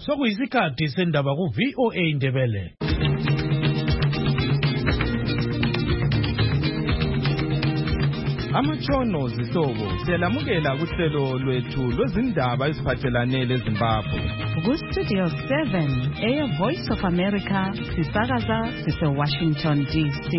Sokuyisikhathi sendaba ku VOA Indebele. Amatshono zihlobo siyalamukela kuhlelo lwethu lwezindaba eziphathelane leZimbabwe. Ku Studio 7 Air Voice of America sisakaza sise-Washington DC.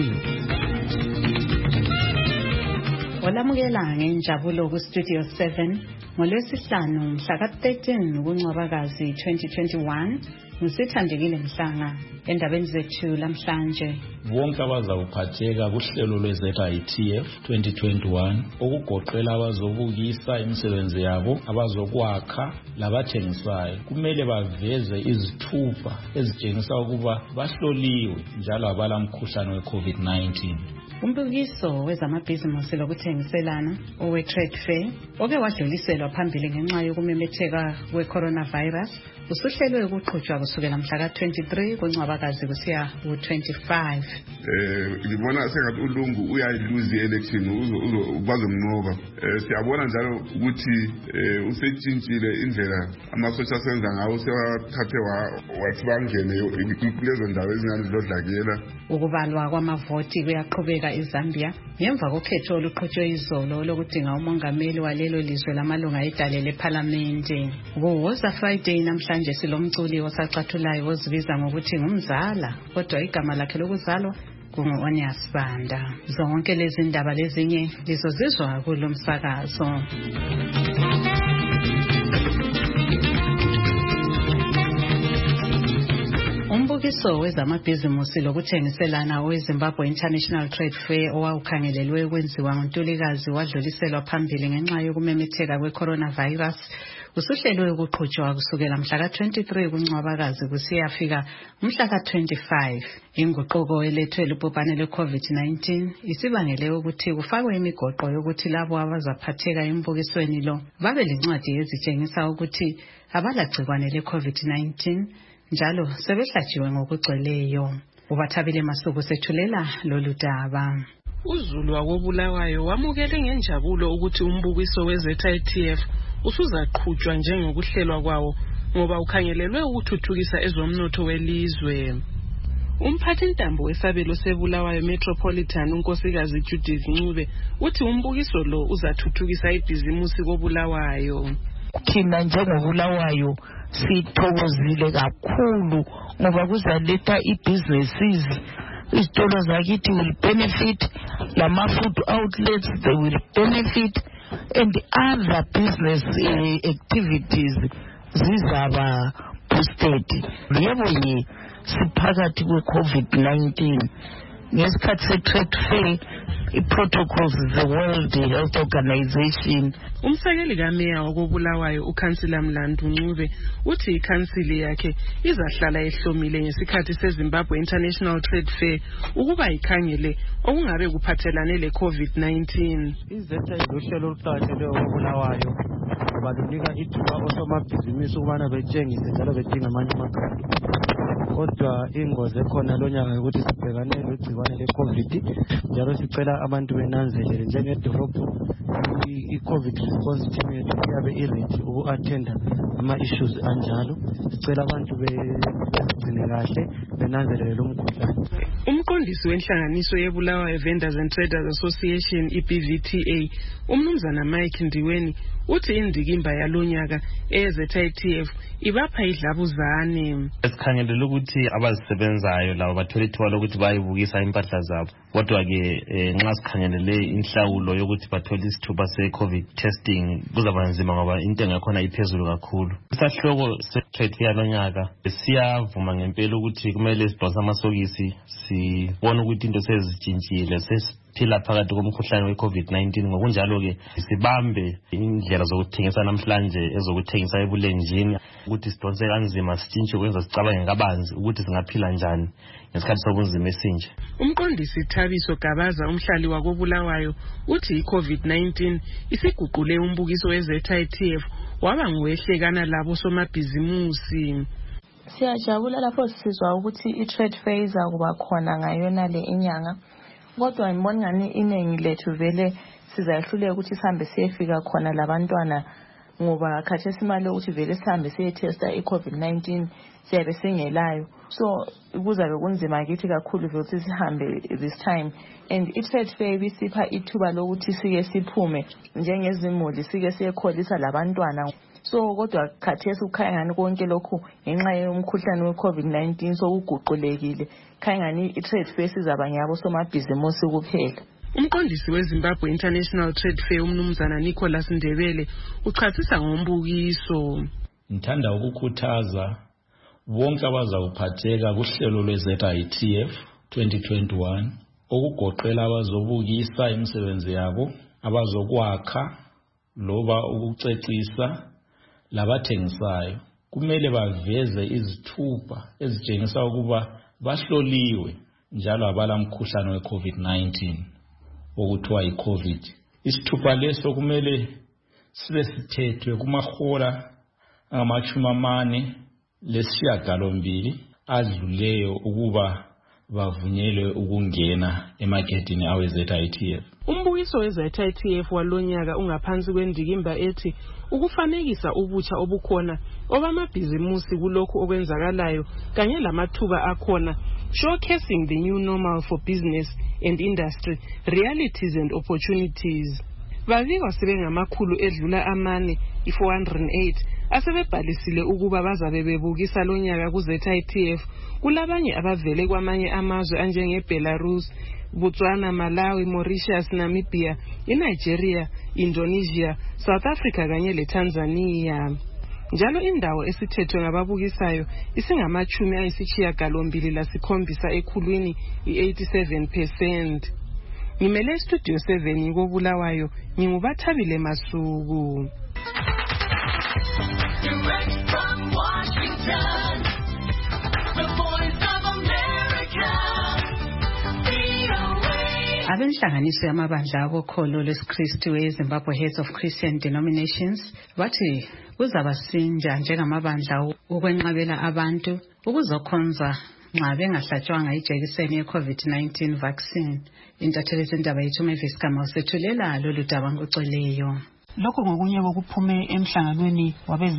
Olamukela ngenjabulo ku Studio 7 ngoLwesihlanu mhla ka-13 kuNcwabakazi 2021 ngusithandekile Mhlanga endabeni zethu lamhlanje. Bonke abazawuphatheka kuhlelo lwe-ZITF 2021 okugoqela abazobukisa imisebenzi yabo, abazokwakha labathengisayo kumele baveze izithupha ezitshengisa ukuba bahloliwe njalo abalamkhuhlane we-COVID-19. Umbukiso wezamabhizinisi lokuthengiselana owe-Trade Fair oke wadluliselwa phambili ngenxa yokumemetheka kwe-coronavirus usuhlelwe ukuqhutshwa kusukela mhla ka-23 kuNcwabakazi kusiya ku-25. Ngibona sengathi uLungu uyayiluzi election bazomnqoba. Siyabona njalo ukuthi usetshintshile indlela amasosha asenza ngawo, sewathathe wathi bangene kulezo ndawo ezincane zilodlakela. Ukubalwa kwamavoti kuyaqhubeka eZambia ngemva kokhetho oluqhutshwe izolo lokudinga umongameli walelo lizwe lamalunga edale lephalamende. Ngowoza Friday namhlanje silomculi osacathulayo ozibiza ngokuthi ngumzala kodwa igama lakhe lokuzalwa kungu-Onias Banda. Zonke lezi ndaba lezinye lizozizwa kulo msakazo. Umbukiso wezamabhizinisi lokuthengiselana oweZimbabwe International Trade Fair owawukhangelelwe ukwenziwa ngoNtulikazi wadluliselwa phambili ngenxa yokumemetheka kwe-coronavirus usuhlelwe ukuqhutshwa kusukela mhla ka-23 kuNcwabakazi kusiyafika mhla ka-25. Inguquko elethwe lubhubhane lwe-COVID-19 isibangele ukuthi kufakwe imigoqo yokuthi labo abazaphatheka embukisweni lo babe lencwadi ezitshengisa ukuthi abalagcikwane le-COVID-19 njalo sebehlatshiwe ngokugcweleyo. Ubathabile Masuku sethulela lolu daba. uZulu wakobulawayo wamukele ngenjabulo ukuthi umbukiso we-ZITF usuzaqhutshwa njengokuhlelwa kwawo ngoba ukhangelelwe ukuthuthukisa ezomnotho welizwe. Umphathintambo wesabelo seBulawayo Metropolitan unkosikazi Judith Ncube uthi umbukiso lo uzathuthukisa ibhizimusi koBulawayo. Thina njengobulawayo sithokozile kakhulu ngoba kuzaletha i-businesses, izitolo zakithi will benefit, lama food outlets they will benefit, and other business activities zizaba boosted. Yebo ye siphakathi kwe-COVID-19 ngesikhathi se-trade fair i-protocols the World Health Organization. Umsekeli kameya wakobulawayo uKhansila Mlandu Ncube uthi ikhansili yakhe izahlala ehlomile ngesikhathi seZimbabwe International Trade Fair ukuba ikhangele okungabe kuphathelane le-COVID-19. Izetha izohlelo oluqaphele okobulawayo balunika ithuba osomabhizinisi ukubana betshengise njalo bedinga amanye amakhadi. Kodwa ingozi ekhona lonyaka ukuthi sibhekane legcikwane le-COVID njalo sicela abantu benanzelele njengedolobho i-COVID response team yethu iyabe iready uku-attenda ama-issues anjalo. Sicela abantu begcine kahle benanzelele lo mkhuhlane. Umqondisi wenhlanganiso yeBulawayo Vendors and Traders Association iBVTA umnumzana Mike Ndiweni uthi indikimba yalonyaka eZITF ibapha idlabuzane. Esikhangelele ukuthi abazisebenzayo labo bathola ithuba lokuthi bayibukisa impahla zabo, kodwa ke nxa sikhangelele inhlawulo yokuthi bathola isithuba se-COVID testing kuzaba nzima ngoba intengo yakhona iphezulu kakhulu. Isahloko se-trade fair lonyaka siyavuma ngempela ukuthi kumele sidonse amasokisi sibone ukuthi into sezitshintshile, sesiphila phakathi komkhuhlane we-COVID-19. Ngokunjalo ke sibambe indlela zokuthengisa namhlanje ezokuthengisa ebulenjini ukuthi sidonse kanzima sitshintshe kwenza sicabange kabanzi ukuthi singaphila njani ngesikhathi sobunzima esinje. Umqondisi Thabiso Gabaza umhlali wakobulawayo uthi i-COVID-19 isiguqule umbukiso we-ZITF waba ngowehlekana labo somabhizimusi. Siyajabula lapho sisizwa ukuthi i-trade fair izakuba khona ngayona le inyanga, kodwa ngibona ngani iningi lethu vele sizahluleka ukuthi sihambe siyefika khona labantwana ngoba khathesi imali ukuthi vele sihambe siye-testa i-COVID-19 siyabe singelayo. So kuzabe kunzima kithi kakhulu vele ukuthi sihambe this time. And i-trade fair ibisipha ithuba lokuthi sike siphume njengezimuli sike siyekholisa labantwana. So kodwa khathesi ukhaya ngani konke lokhu ngenxa yomkhuhlane we-COVID-19 sokuguqulekile. Khaya ngani i-trade fair sizaba ngiyabo somabhizimusi kuphela. Umqondisi weZimbabwe International Trade Fair umnumzana Nicholas Ndebele uchasisa ngombukiso. Ngithanda ukukhuthaza bonke abazawuphatheka kuhlelo lwe-ZITF 2021 okugoqela abazobukisa imisebenzi yabo, abazokwakha loba ukucecisa labathengisayo. Kumele baveze izithupha ezitshengisa ukuba bahloliwe njalo abalamkhuhlane we-COVID-19 okuthiwa yi-COVID. Isithupha leso kumele sibe sithethwe kumahola angama-48 adluleyo ukuba bavunyelwe ukungena emagedini awe-ZITF. Umbukiso we-ZITF walonyaka ungaphansi kwendikimba ethi ukufanekisa ubutsha obukhona obamabhizimusi kulokhu okwenzakalayo kanye lamathuba akhona, showcasing the new normal for business and industry, realities and opportunities. Babikwa sebengamakhulu edlula amane i-408 asebebhalisile ukuba bazabe bebukisa lonyaka ku-ZITF. Kulabanye abavele kwamanye amazwe anjenge-Belarus, Botswana, Malawi, Mauritius, Namibia, iNigeria, Indonesia, South Africa kanye leTanzania. Njalo indawo esithethwe ngababukisayo isingama-87 ekhulwini i-87%. Ngimele Studio 7 ngikobulawayo, ngingubathabile Masuku. Direct from Washington, the voice of America, VOA. Abenhlanganiso yamabandla abokholo lwesikristu eZimbabwe Heads of Christian Denominations bathi kuzabasinja njengamabandla ukwenqabela abantu ukuzokhonza nxa bengahlatshwanga ijekiseni ye-COVID-19 vaccine. Intatheli zendaba yethu Mavis Kama usethulela lolu daba ngocweleyo. Lokho ngokunye kokuphume emhlanganweni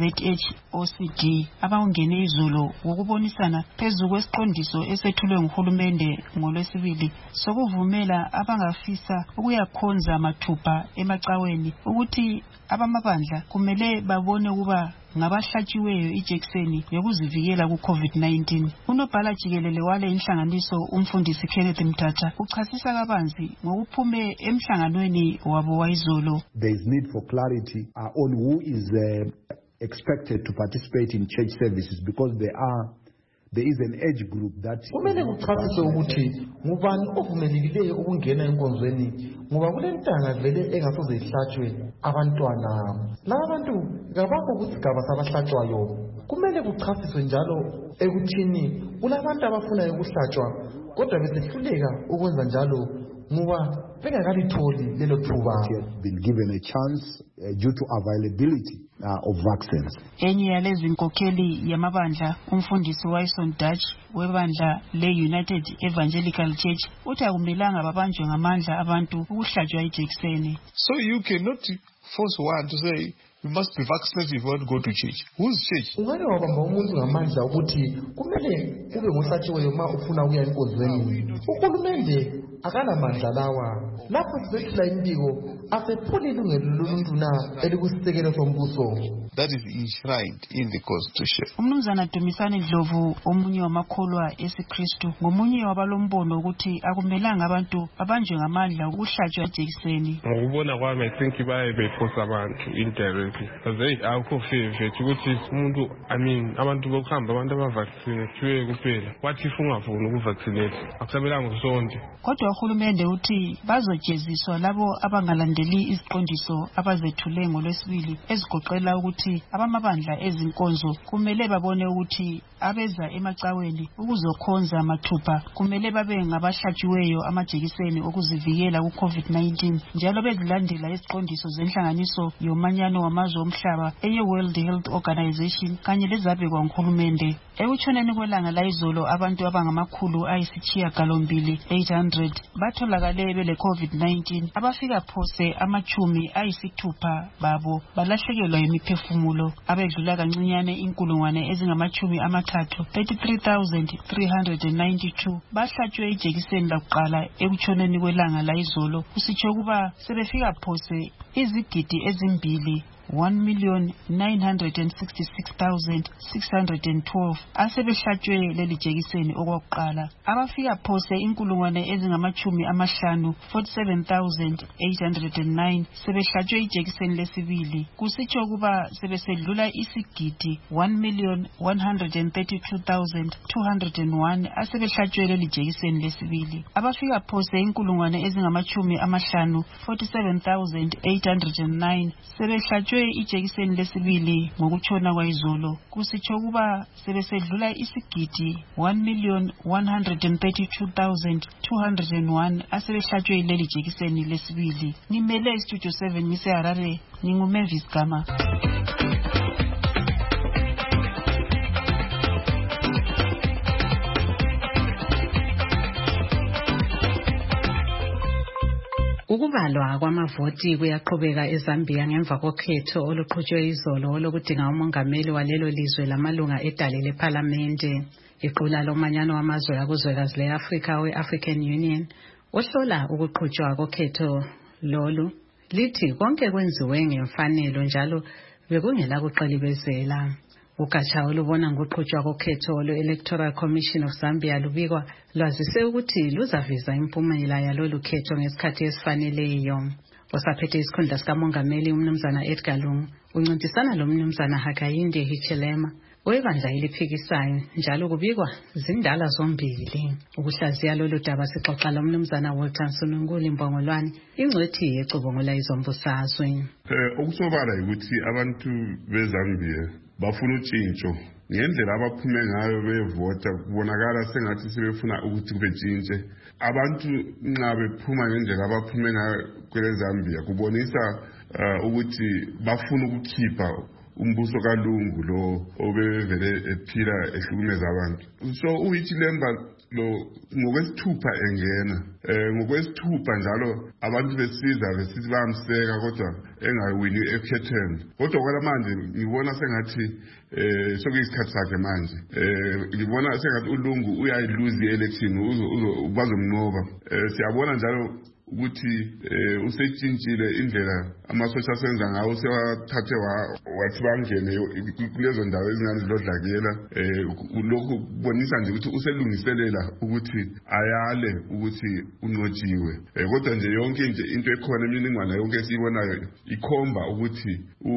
wabe-ZHOCD abawungene izolo wokubonisana phezu kwesiqondiso esethulwe nguhulumende ngolwesibili sokuvumela abangafisa ukuyakhonza mathupha emacaweni ukuthi abamabandla kumele babone ukuba ngabahlatshiweyo ijekiseni yokuzivikela ku-COVID-19. Unobhala jikelele wale inhlanganiso umfundisi Kenneth Mthatha uchasisa kabanzi ngokuphume emhlanganweni wabo wayizolo. There is need for clarity on who is expected to participate in church services because there is an age group that kumele kuchasiswe ukuthi ngubani ovumelekileyo ukungena enkonzweni ngoba kulentanga vele engasoze ihlatshwe abantwana. Laba bantu ngabakho kusigaba sabahlatshwayo. Kumele kuchasiswe njalo ekuthini kulabantu abafuna ukuhlatshwa kodwa besehluleka ukwenza njalo ngoba bengakalitholi lelo thuba. Been given a chance due to availability of vaccines. Enye yalezi nkokheli yamabandla umfundisi Wyson Dutch webandla le-United Evangelical Church uthi akumelanga babanjwe ngamandla abantu ukuhlatshwa ijekiseni. So you cannot force one to say you must be vaccinated if you want to go to church. Whose church? Ungane wabamba umuntu ngamandla ukuthi kumele ube ngohlatshiweyo uma ufuna ukuya enkonzweni. Uhulumende akanamandla lawa. Lapho sibethula imbiko asephula ilungelo loluntu na elikusisekelo sombuso. That is enshrined in the Constitution. Umnumzana Dumisani Dlovu omunye wamakholwa esikristu ngomunye wabalombono ukuthi akumelanga abantu babanjwe ngamandla ukuhlatshwa ijekiseni. Ngokubona kwami I think baye beforce abantu indirectly. Because akho favor ukuthi umuntu abantu bokuhamba abantu abavaccinate kuphela. Wathi ungafuni ukuvaccinate akusabelanga usonke. Kodwa uhulumende uthi bazojeziswa labo abangalandeli iziqondiso abazethule ngolwesibili ezigoqela ukuthi abamabandla ezinkonzo kumele babone ukuthi abeza emacaweni ukuzokhonza amathupha kumele babe ngabahlatshiweyo amajekiseni okuzivikela ku-COVID-19 njalo bezilandela iziqondiso zenhlanganiso yomanyano wamazwe omhlaba eye-World Health Organization kanye lezabekwa nguhulumende. Ekutshoneni kwelanga layizolo abantu abangamakhulu 800 batholakale bele COVID-19 abafika phose phose amachumi ayisithupha babo balahlekelwa imiphefumulo, abedlula kancinyane inkulungwane ezingamachumi amathathu 33,392 bahlatshwe ijekiseni lakuqala ekutshoneni kwelanga layizolo, kusitsho ukuba sebefika phose izigidi ezimbili 1,966,612 asebehlatshwe leli jekiseni okwakuqala. Abafika phose inkulungwane ezingamachumi amahlanu 47,809 sebehlatshwe ijekiseni lesibili, kusitsho ukuba sebesedlula isigidi 1,132,201 asebehlatshwe leli jekiseni lesibili. Abafika phose inkulungwane ezingamachumi amahlanu 47,809 sebehlatshwe ijekiseni lesibili ngokutshona kwayizolo, kusitsho ukuba sebesedlula isigidi 1,132,201 asebehlatshwe leli jekiseni lesibili. Ngimele Studio 7 ngiseHarare, nginguMavis Gama. Ukubalwa kwamavoti kuyaqhubeka eZambia ngemva kokhetho oluqhutshwe izolo lokudinga umongameli walelo lizwe lamalunga edale lephalamende. Iqula lomanyano wamazwe akuzwekazi le-Afrika we-African Union ohlola ukuqhutshwa kokhetho lolu lithi konke kwenziwe ngemfanelo njalo bekungela kuqilibezela. Ugatsha olubona ngokuqhutshwa kokhetho lwe-Electoral Commission of Zambia lubikwa lwazise ukuthi luzavisa impumela yalolu khetho ngesikhathi esifaneleyo. Osaphethe isikhundla sikamongameli umnumzana Edgar Lungu uncintisana lo mnumzana Hakainde Hichilema webandla eliphikisayo, njalo kubikwa zindala zombili. Ukuhlaziya lolu daba sixoxa lo mnumzana Walter Sununguli Mbongolwane, ingcwethi yecubungula izombusazwe. Okusobala ukuthi abantu beZambia bafuna utshintsho ngendlela abaphume ngayo bevota, kubonakala sengathi sebefuna ukuthi kube tshintshe. Abantu nxa bephuma ngendlela abaphume ngayo kweleZambia kubonisa ukuthi bafuna ukukhipha umbuso kaLungu lo obevele ephila ehlukumeza abantu. So uHichilema lo ngokwesithupha engena ngokwesithupha njalo abantu besiza besithi bayamseka kodwa engawini ekhetheni. Kodwa kwalamanje ngibona sengathi sokuyisikhathi sakhe manje. Ngibona sengathi uLungu uyayiluzi election bazomnqoba. Siyabona njalo ukuthi usetshintshile indlela amasosha asenza ngawo, sewathathe wathi bangene kulezo ndawo ezingane zilodlakela. Lokhu kubonisa nje ukuthi uselungiselela ukuthi ayale ukuthi unqotshiwe. Kodwa nje yonke nje into ekhona imininingwane yonke esiyibonayo ikhomba ukuthi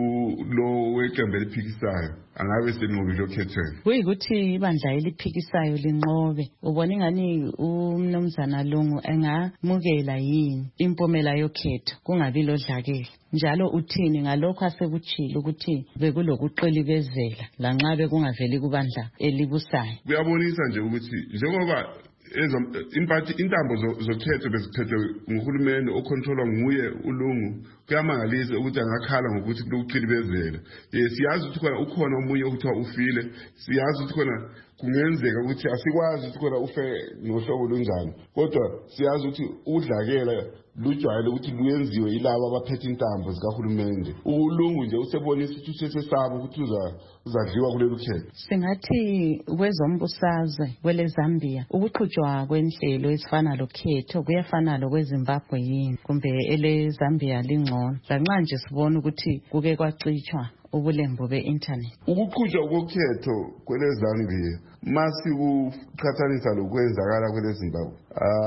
lo weqembu eliphikisayo angabe senqobile okhethweni. Kuyikuthi ibandla eliphikisayo linqobe, ubona ingani umnumzana Lungu engamukela yini impumela yokhetho kungabi lodlakela? Njalo uthini ngalokho asekuchilo ukuthi bekulokuqilibezela lanxa bekungaveli kubandla elibusayo? Kuyabonisa nje ukuthi njengoba intambo zokhetho bezithethwe nguhulumeni ocontrolwa nguye uLungu, kuyamangalisa ukuthi angakhala ngokuthi kulokuqilibezela. Siyazi ukuthi khona ukhona omunye okuthiwa ufile, siyazi ukuthi khona kungenzeka ukuthi asikwazi ukuthi khona ufe ngohlobo lunjani, kodwa siyazi ukuthi udlakela lujwayele ukuthi luyenziwe yilabo abaphethe intambo zikahulumende. uLungu nje usebonisa ukuthi usesesaba ukuthi uzadliwa kulelu khetho. Singathi kwezombusazwe kweleZambia ukuqhutshwa kwenhlelo ezifana lokhetho kuyafana lokweZimbabwe yini, kumbe eleZambia lingcono lanxa nje sibona ukuthi kuke kwacitshwa ubulembu be-internet? Ukuqhutshwa kokhetho kweleZambia masikuqhathanisa lokwenzakala kweleZimbabwe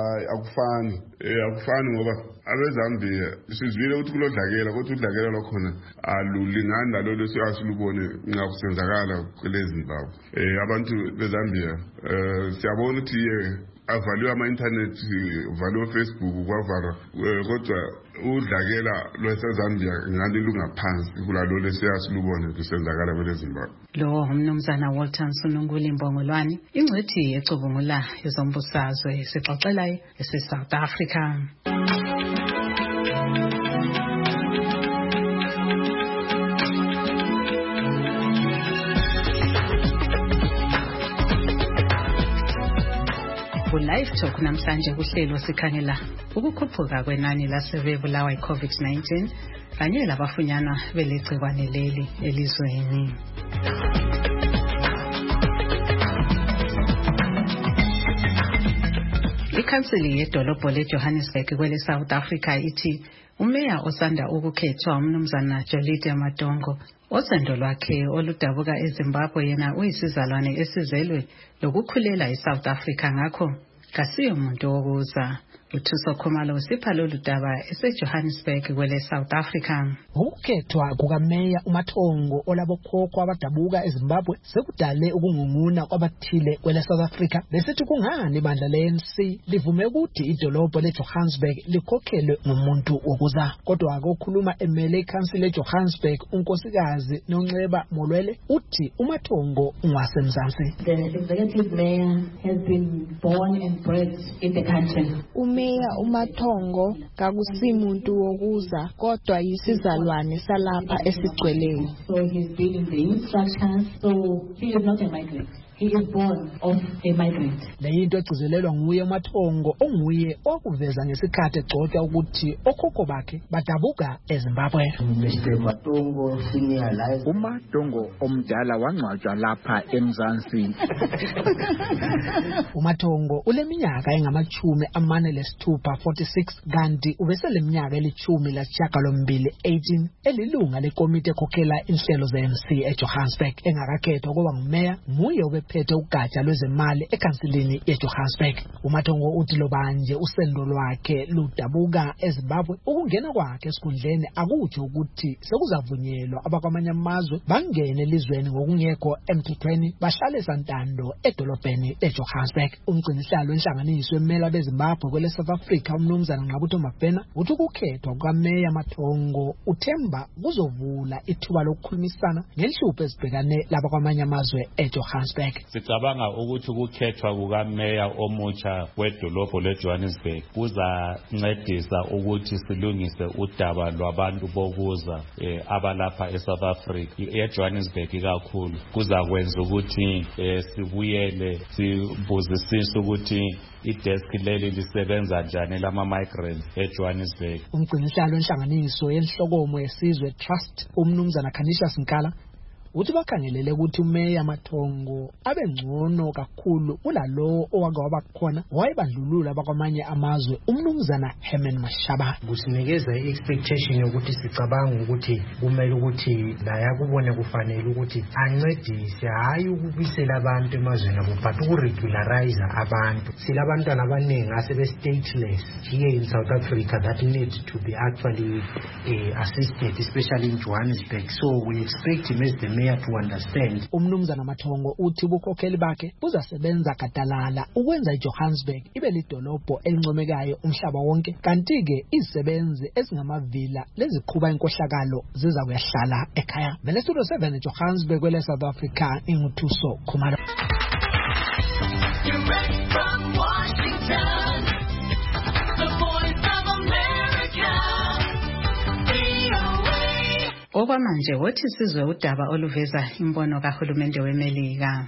akufani ngoba abeZambia sizwile ukuthi kulodlakela, kodwa udlakela lwakhona alulingani nalolo sewasilubone nxa kusenzakala kweleZimbabwe. Abantu beZambia siyabona ukuthi avaliwe ama-internet, uvaliwe Facebook, kwavalwa, kodwa udlakela lwaseZambia ngani lungaphansi kulalolo seyasilubone kusenzakala kweleZimbabwe. Lo umnumzana Walter Sununguli Mbongolwane, ingcwethi ecubungula izombusazwe, sixoxela ese-South Africa. Ku-Live Talk namhlanje kuhlelo sikhangela ukukhuphuka kwenani lasebebulawa i-COVID-19 kanye labafunyanwa belegciwane leli elizweni. Ikhansili yedolobho leJohannesburg kwele South Africa ithi umeya osanda ukukhethwa umnumzana Jolide Madongo osendo lwakhe oludabuka eZimbabwe yena uyisizalwane esizelwe lokukhulela eSouth Africa ngakho kasiyo umuntu wokuza. Uthuso Khumalo usipha lolu daba eseJohannesburg kwele South Africa. Ukukhethwa kukameya uMathongo olabokhokho abadabuka eZimbabwe sekudale ukungunguna kwabathile kwele South Africa besithi kungani ibandla leNC livume ukuthi idolobho leJohannesburg likhokhelwe ngumuntu wokuza. Kodwa akokhuluma emele ikhansili leJohannesburg unkosikazi Nonxeba Molwele uthi uMathongo ungasemzansi. The executive mayor has been born and bred in the country. Umeya uMathongo kakusimuntu wokuza kodwa yisizalwane salapha esigcweleyo. So he's been in the youth structures, so he is not a migrant. He is born of a migrant. Leyinto egcizelelwa nguye uMathongo onguye okuveza ngesikhathi egcotshwa ukuthi okhokho bakhe badabuka eZimbabwe. uMathongo omdala wangcwatshwa lapha eMzansi. uMathongo uleminyaka engama-46 kanti ubeseleminyaka eli-12 18 elilunga lekomiti ekhokhela inhlelo ze-MC eJohannesburg engakakhethwa kuba ngumeya nguye obephethe ugatsha lwezemali ekhansilini yeJohannesburg. uMathongo uthi lobanje usendo lwakhe ludabuka eZimbabwe ukungena kwakhe esikhundleni akutsho ukuthi sekuzavunyelwa abakwamanye amazwe bangene elizweni ngokungekho emthethweni bahlale santando edolobheni leJohannesburg. Umgcinisihlalo wenhlanganiso emela beZimbabwe kwele South Africa umnumzana Nqabutho Mabhena uthi ukukhethwa kukameya Mathongo uthemba kuzovula ithuba lokukhulumisana ngenhlupho ezibhekane labakwamanye amazwe eJohannesburg. Sicabanga ukuthi ukukhethwa kukameya omutsha wedolobho leJohannesburg kuzancedisa ukuthi silungise udaba lwabantu bokuza abalapha eSouth Africa eJohannesburg ikakhulu. Kuzakwenza ukuthi sibuyele sibuzisise ukuthi idesk leli lisebenza njani lama migrants eJohannesburg. Umgcinisihlalo wenhlanganiso yenhlokomo yesizwe Trust umnumzana Khanisha Sinkala uthi bakhangelele ukuthi umeya Mathongo abe ngcono kakhulu kulalo owake wabakhona wayebandlulula abakwamanye amazwe umnumzana Herman Mashaba. Kusinikeza i-expectation yokuthi sicabanga ukuthi kumele ukuthi naye akubone kufanele ukuthi ancedise hayi ukubisela abantu emazweni abo but ukuregularize abantu. Silabantwana abaningi asebe stateless here in South Africa that need to be actually assisted, especially in Johannesburg. So we expect him as the mayor to understand. Umnumzana Mathongo uthi ubukhokheli bakhe buzasebenza gadalala ukwenza iJohannesburg ibe lidolobho elincomekayo umhlaba wonke kanti ke izisebenzi ezingamavila leziqhuba inkohlakalo ziza kuyahlala ekhaya. Vele Studio 7 eJohannesburg kwele South Africa inguthuso Khumalo. Direct from Washington, the voice of America, VOA. Okwamanje wothi sizwe udaba oluveza imbono kahulumende weMelika.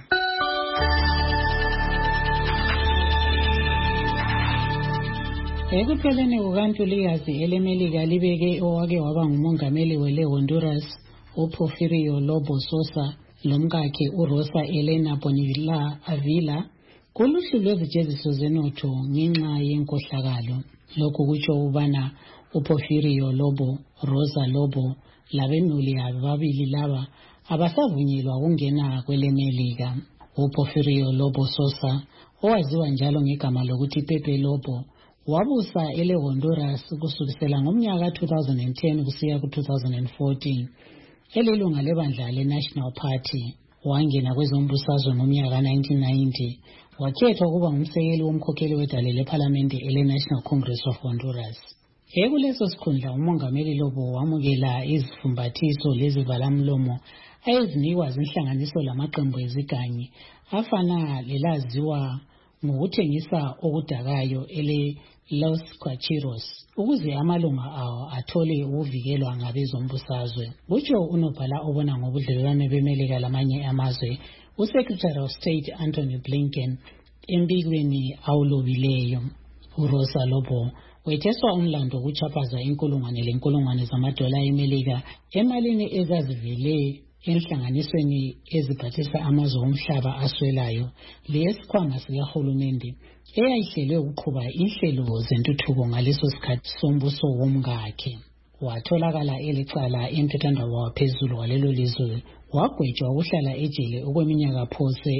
Ekupheleni kukaNtulikazi eleMelika libeke owake waba ngumongameli wele Honduras uPorfirio Lobo Sosa lomkakhe uRosa Elena Bonilla Avila kuluhlu lwezijeziso zenotho ngenxa yenkohlakalo. Lokhu kutsho ubana uPorfirio Lobo, Rosa Lobo labenuli ababili laba abasavunyelwa ukungena kweleMelika. uPorfirio Lobo Sosa owaziwa njalo ngegama lokuthi Pepe Lobo wabusa ele Honduras kusukela ngomnyaka 2010 kusiya ku2014. Elilunga lebandla leNational Party wangena kwezombusazwe ngomnyaka 1990 wakhethwa kuba ngumsekeli womkhokheli wedale leParliament ele-National Congress of Honduras. Kuleso sikhundla umongameli Lobo wamukela izifumbathiso lezivalamlomo ayezinikwa zinhlanganiso lamaqembu ezigangi afana lelaziwa ngokuthengisa okudakayo ele Los Cuachiros ukuze amalunga awo athole ukuvikelwa ngabezombusazwe. Kutsho unobhala obona ngobudlelwano beMelika lamanye amazwe uSecretary of State Anthony Blinken embikweni awulobileyo uRosa Lobo wetheswa umlando wokuchaphaza inkulungwane zamadola eMelika emalini ezazivele enhlanganisweni eziphathisa amazwe omhlaba aswelayo lesikhwama sikahulumende eyayihlelwe ukuqhuba inhlelo zentuthuko ngaleso sikhathi sombuso womkakhe. Watholakala elicala emthethwandaba waphezulu walelo lizwe wagwetshwa ukuhlala ejele okweminyaka phose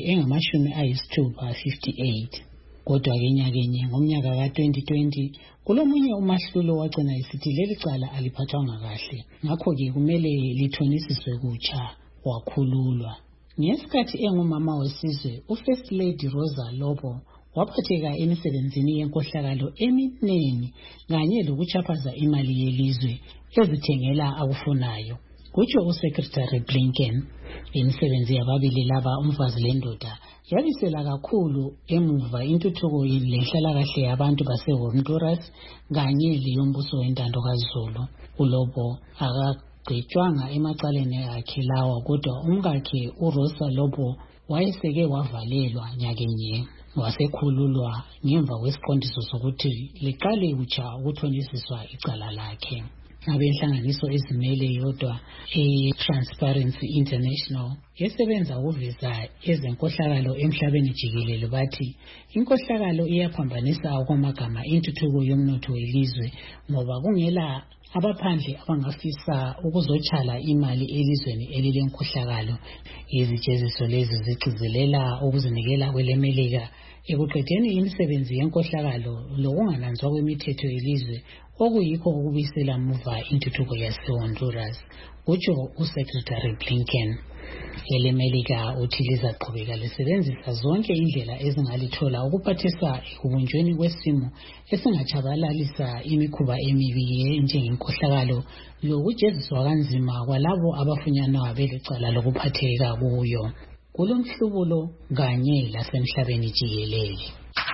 engama-58. Kodwa-ke enyakenye ngomnyaka ka-2020 kulomunye umahlulo wagcina isithi leli cala aliphathwanga kahle, ngakho-ke kumele lithonisiswe kutsha. Wakhululwa. Ngesikhathi engumama wesizwe uFirst Lady Rosa Lobo waphatheka emisebenzini yenkohlakalo eminingi kanye lokuchaphaza imali yelizwe ezithengela akufunayo. Kutsho uSecretary Blinken, imisebenzi yababili laba umfazi lendoda yabisela kakhulu emuva intuthuko lenhlalakahle yabantu base-Honduras kanye leyombuso wentando kaZulu. uLobo akagqitshwanga emacaleni akhe lawa, kodwa umkakhe uRosa Lobo wayeseke wavalelwa nyakenye wasekhululwa ngemva kwesiqondiso sokuthi liqale kutsha ukuthonisiswa icala lakhe. Abenhlanganiso ezimele yodwa Transparency International esebenza ukuveza ezenkohlakalo emhlabeni jikelele bathi inkohlakalo iyaphambanisa okwamagama intuthuko yomnotho welizwe ngoba kungela abaphandle abangafisa ukuzotshala imali elizweni elilenkohlakalo. Izijeziso lezi zigcizelela ukuzinikela kwelemelika ekuqedeni imisebenzi yenkohlakalo lokungananzwa kwemithetho yelizwe okuyikho ukubisela muva intuthuko yase-Honduras, kutsho uSecretary Blinken. Elemelika uthi lizaqhubeka lisebenzisa zonke indlela ezingalithola ukuphathisa ekubunjweni kwesimo esingatshabalalisa imikhuba emibi njengenkohlakalo lokujeziswa kanzima kwalabo abafunyanwa belicala lokuphatheka kuyo kulomhlubulo kanye lasemhlabeni jikelele.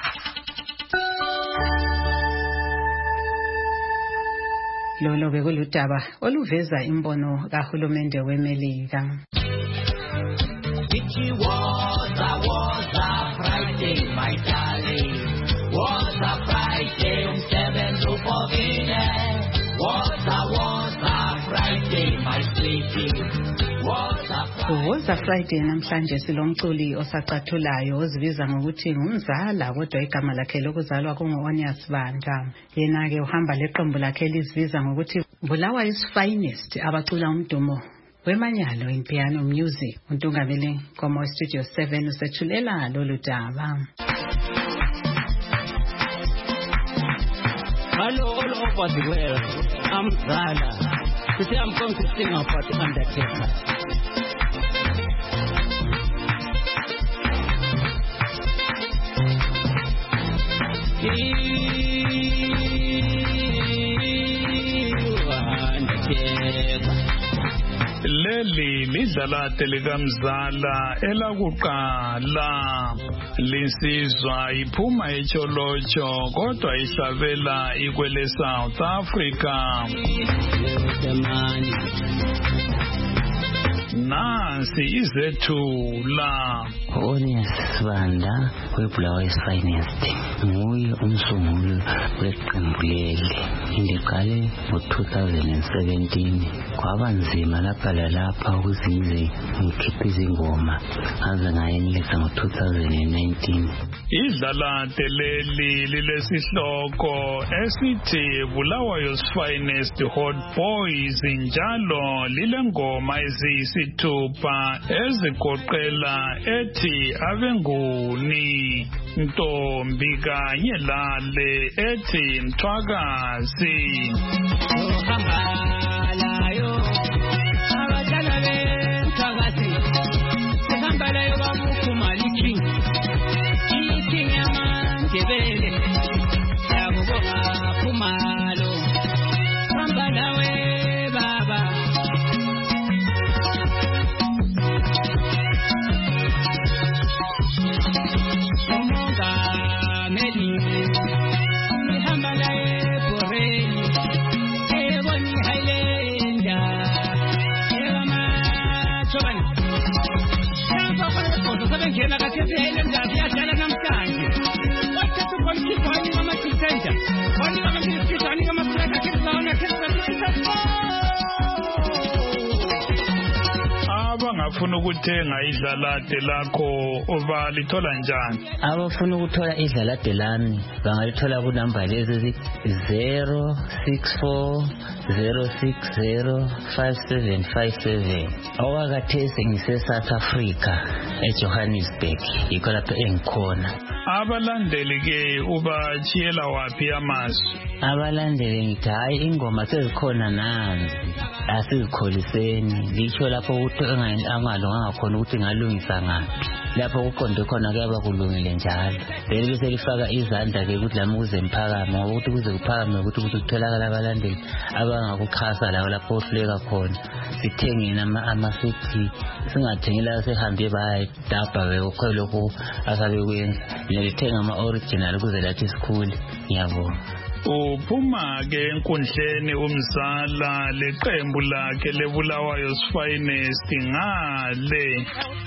Lolo bekuludaba oluveza imbono kahulumende weMelika. It was a Friday, my darling. Was a Friday, 7 to 14. Was a Friday, my sweetie. Woza Friday namhlanje silomculi osaqathulayo ozibiza ngokuthi ngumzala kodwa igama lakhe lokuzalwa kungu-Onias Banda. Yena-ke uhamba leqembu lakhe elizibiza ngokuthi Bulawayo's Finest abacula umdumo wemanyalo in piano music. Untungameli Nkomo Studio 7 usethulela lolu daba. Hello, all over the world. I'm Zala. Today I'm going to sing about the Undertaker. Leli lidlala telekamzala elakuqala lisizwa iphuma echolocho kodwa isabela ikwele South Africa. Nansi izethula. Onias Banda weBulawayo's Finest nguye umsunguli weqembu leli. Indiqale ngo-2017 kwaba nzima lapha lalapha ukuze ngikhiphe izingoma ngaze ngayenelisa ngo-2019. Idlala teleli lilesihloko esithi Bulawayo's Finest Hot Boys, njalo lile ngoma eziyisithupha ezigoqela ethi Abenguni, Ntombi kanye lale ethi Mthwakazi. Hey, abafuna ukuthenga idlalade lakho balithola njani? Abafuna ukuthola idlalade lami bangalithola ku number lezi 064 060 5757. Okwakathesi ngise South Africa eJohannesburg yikho lapho engikhona. Abalandeli ke ubachiyela waphi amazwi? Abalandeli ngithi hayi ingoma sezikhona nanzi asizikholiseni lisho lapho ukuthi angalunganga khona ukuthi ngalungisa ngaphi lapho kuqonde khona kuyaba kulungile njalo bese lifaka izandla ke ukuthi lami kuze mphakame ngokuthi kuze kuphakame ukuthi kutholakala abalandeli abangakuxhasa lapho ohluleka khona sithengeni ama-CD singathengi la sehambe bayidabha lokho asabe kwenza nilithenga ama-original kuze lathi isikhule. Ngiyabonga. Uphuma ke enkundleni umzala leqembu lakhe leBulawayo's Finest ngale.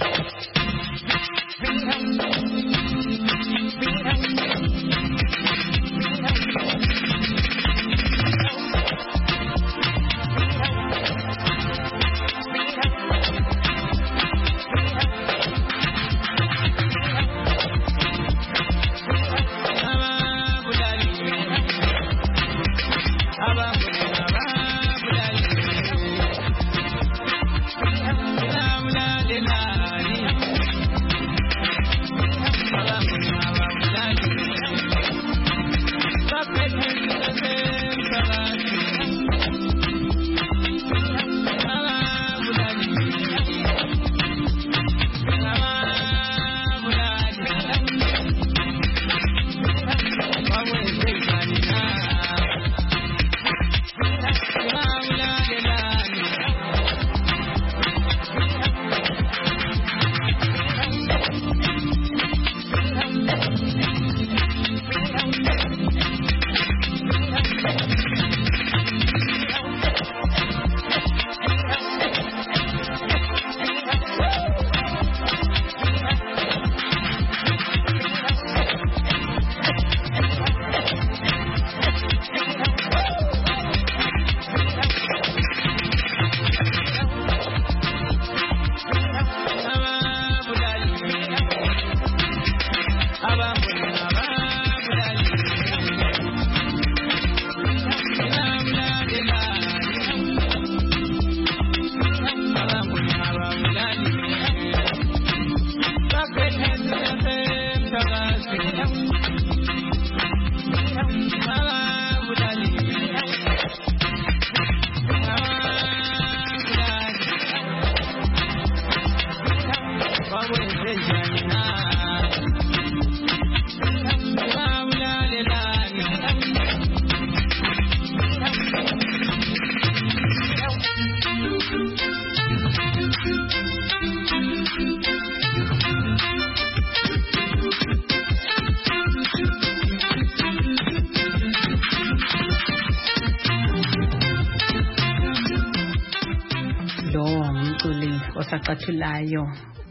Osaqathulayo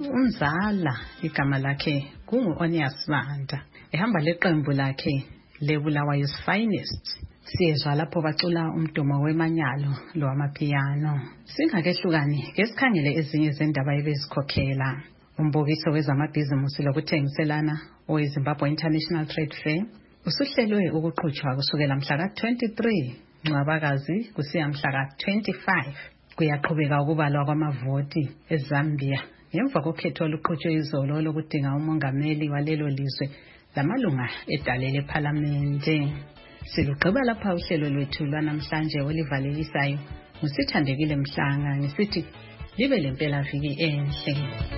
umzala igama lakhe kungu-Onias Banda ehamba leqembu lakhe leBulawayo's Finest. Siyezwa lapho bacula umdumo wemanyalo lowamapiano. Singakehlukani ngesikhangele ezinye zendaba ebezikhokhela. Umbukiso wezamabhizimusi lokuthengiselana oweZimbabwe International Trade Fair usuhlelwe ukuqhutshwa kusukela mhla ka-23 Ncwabakazi kusiya mhla ka-25 kuyaqhubeka ukubalwa kwamavoti eZambia ngemva kokhetho oluqhutshwe izolo lokudinga umongameli walelo lizwe lamalunga edale lephalamende. Silugqiba lapha uhlelo lwethu lwanamhlanje olivalisayo ngusithandekile Mhlanga ngisithi libe lempela viki enhle.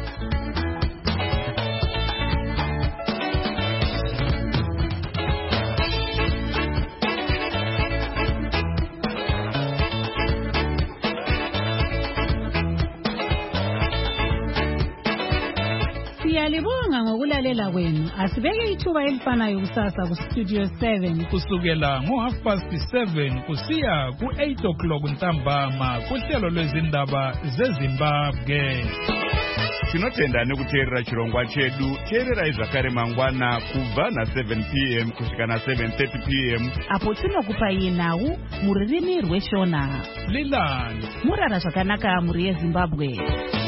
Siyalibonga ngokulalela kwenu. Asibeke ithuba elifanayo kusasa ku Studio 7 kusukela ngo7:30 kusiya ku8 ntambama kuhlelo lwezindaba zeZimbabwe. Tinotenda nekuteerera chirongwa chedu. Teererai zvakare mangwana kubva na7 p.m. kusvika na7:30 p.m. apo tinokupai nhau mururimi rweShona. Lilani murara zvakanaka muri yeZimbabwe.